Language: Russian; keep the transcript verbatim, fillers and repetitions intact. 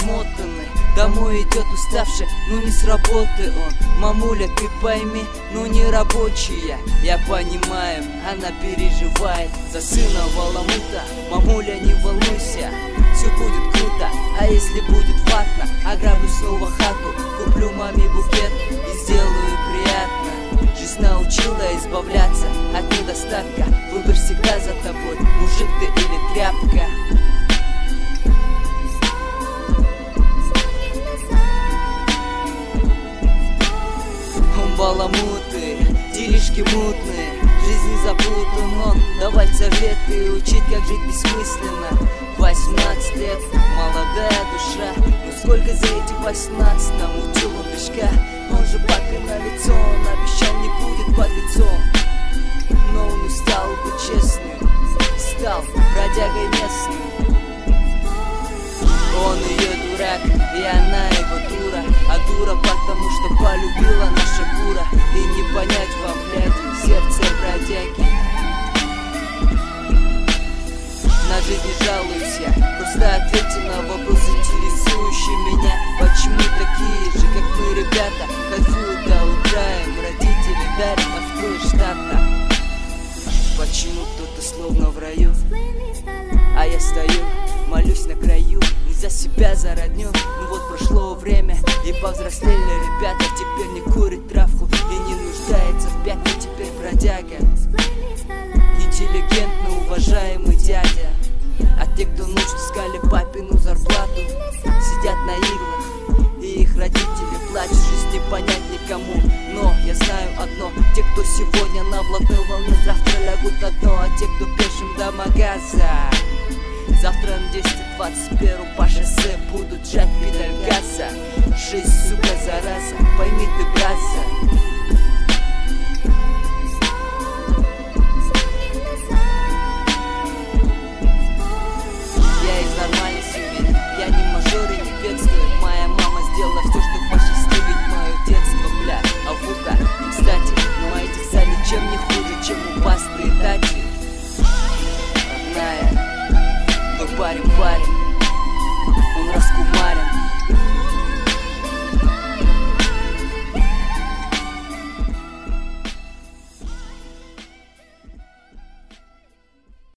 замотанный, домой идет уставший, ну не с работы он. Мамуля, ты пойми, ну не рабочая. Я понимаю, она переживает за сына Баламута. Мамуля, не волнуйся, все будет круто. А если будет ватно, ограблю снова хату, куплю маме букет и сделаю приятно. Жизнь научила избавляться от недостатка. Выбор всегда за тобой, мужик ты или тряпка. Баламуты, делишки мутные, жизни запутан он. Давать советы, учить, как жить бессмысленно. Восемнадцать лет, молодая душа. Но сколько за эти восемнадцать намутил он грешка. Он же папе на лицо, он обещал, не будет под лицом. Но он устал быть честным, стал бродягой местным. Он ее дурак, и она его дура. А дура потому, что полюбила наша кура. И не понять вам, блядь, сердце бродяги. На жизнь не жалуюсь я, просто ответьте на вопрос, интересующий меня. Почему такие же, как мы, ребята, кайфуют до утра, им родители дарят авто из штата? Почему кто-то словно в раю, а я стою, молюсь на краю. Не за себя, за родню. Ну вот прошло время, и повзрослели ребята. Теперь не курит травку и не нуждается в пятке. Теперь бродяга, интеллигентно уважаемый дядя. А те, кто ночью искали папину зарплату, сидят на иглах, и их родители плачут. Жизнь не понять никому, но я знаю одно: те, кто сегодня на блатной волне, завтра лягут на дно. А те, кто пешим до магаза, завтра на десять двадцать первом по шоссе будут жать педаль газа. Жизнь, сука, зараза, пойми ты, браза. Я из нормальной семьи, я не мажор и не бедствую. Моя мама сделала все, чтобы посчастливить мое детство, бля. А вот-то, и кстати, мои детства ничем не хуже, чем у Басты и Тати. Родная, парень, парень.